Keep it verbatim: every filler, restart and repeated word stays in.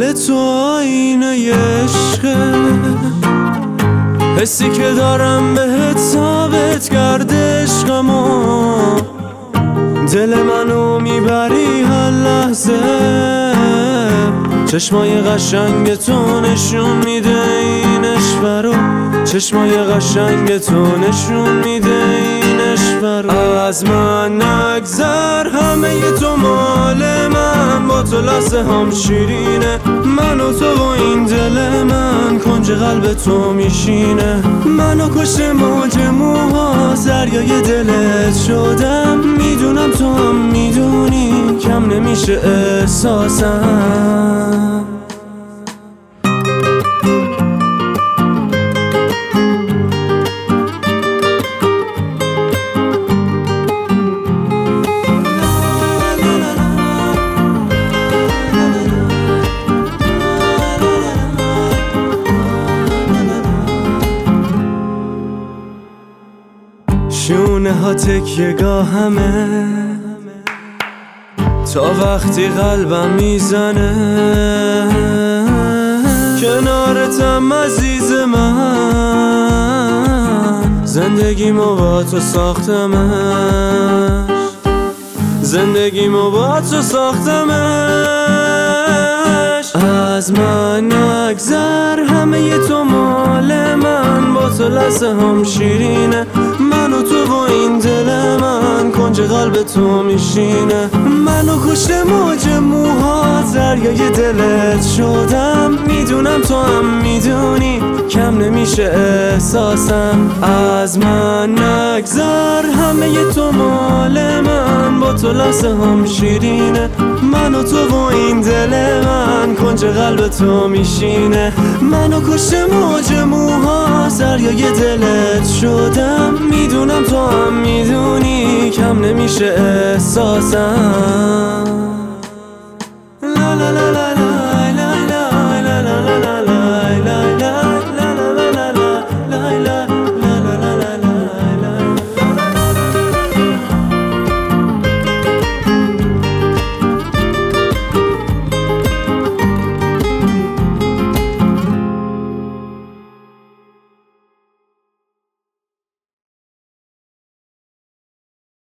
دل تو آینه عشقه، حسی که دارم بهت ثابت کرده عشقمو، دل منو میبری هر لحظه، چشمای قشنگ تو نشون میده این عشق رو، چشمای قشنگ تو نشون میده این عشق رو. از من نگذر همه تو مال من، با تو لحظه هم شیرینه، من و تو و این دل من کنج قلب تو میشینه. منو کشت موج موها دریای دلت شدم، میدونم تو هم میدونی کم نمیشه احساسم. شونه ها تکیه گاهمه تا وقتی قلبم میزنه، کنارتم عزیز من، زندگیمو با تو ساختمش، زندگیمو با تو ساختمش. از من نگذر همه تو مال من، با تو لحظه هم شیرینه، من و تو و این دل من کنج قلب تو میشینه. منو کشت موج موها دریای دلت شدم، میدونم تو هم میدونی کم نمیشه احساسم. از من نگذر همه تو مال من، با تو لحظه هم شیرینه، من و تو و این دل من کنج قلب تو میشینه. منو کشت موج موها دریای دلت شدم، میدونم تو هم میدونی کم نمیشه احساسم.